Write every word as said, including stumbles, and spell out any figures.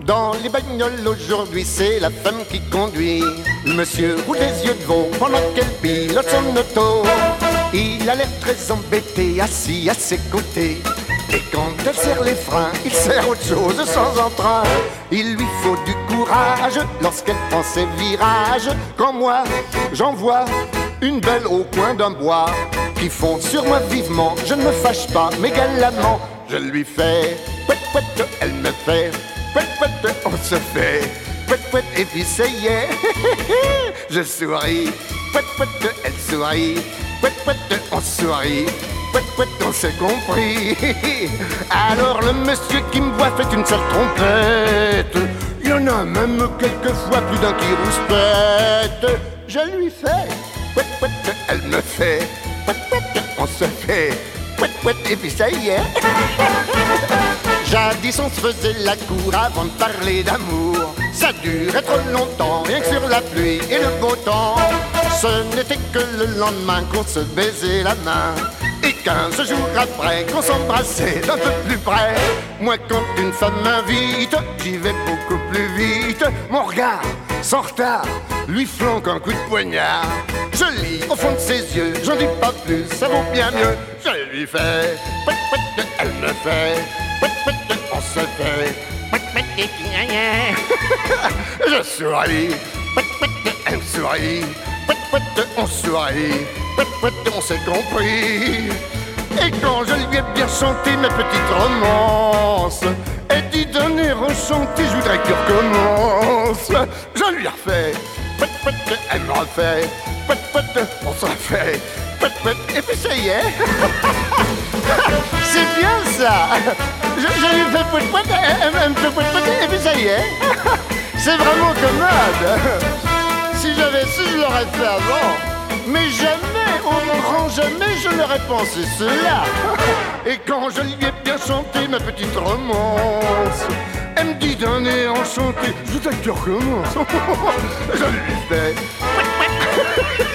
Dans les bagnoles aujourd'hui, c'est la femme qui conduit. Le monsieur roule les yeux de veau pendant qu'elle pilote son auto. Il a l'air très embêté, assis à ses côtés. Et quand elle serre les freins, il sert autre chose sans entrain. Il lui faut du courage lorsqu'elle prend ses virages. Quand moi, j'en vois une belle au coin d'un bois qui fond sur moi vivement. Je ne me fâche pas, mais galamment, je lui fais pouet pouet, elle me fait pouet pouet, on se fait pouet pouet, et puis ça y est, je souris, pouet pouet, elle sourit, pouet pouet, on sourit. Pouet, pouet, on s'est compris. Alors le monsieur qui me voit fait une sale trompette. Il y en a même quelquefois plus d'un qui rouspète. Je lui fais pouet, pouet, elle me fait pouet, pouet, on se fait pouet, pouet, et puis ça y est. Jadis on se faisait la cour avant de parler d'amour. Ça durait trop longtemps, rien que sur la pluie et le beau temps. Ce n'était que le lendemain qu'on se baisait la main. Et quinze jours après qu'on s'embrassait d'un peu plus près. Moi quand une femme m'invite, j'y vais beaucoup plus vite. Mon regard, sans retard, lui flanque un coup de poignard. Je lis au fond de ses yeux, j'en dis pas plus, ça vaut bien mieux. Je lui fais pouet pouet, elle me fait pouet pouet, on se fait pouet pouet, et puis je souris, pouet pouet, elle sourit, pouet pouet, on sourit. Pouet pouet, on s'est compris. Et quand je lui ai bien chanté ma petite romance, elle dit d'un air enchanté, je voudrais qu'il recommence. Je lui refais pouet pouet, elle me refait pouet pouet, on se refait pouet pouet, et puis ça y est. C'est bien ça. Je, je lui fais pouet pouet, elle, elle me fait pouet pouet, et puis ça y est. C'est vraiment commode. Si j'avais su, je l'aurais fait avant. Mais jamais, au grand jamais, je n'aurais pensé cela. Et quand je lui ai bien chanté ma petite romance, elle me dit d'un nez enchanté, je voudrais que tu recommences. Je lui fais pouet pouet.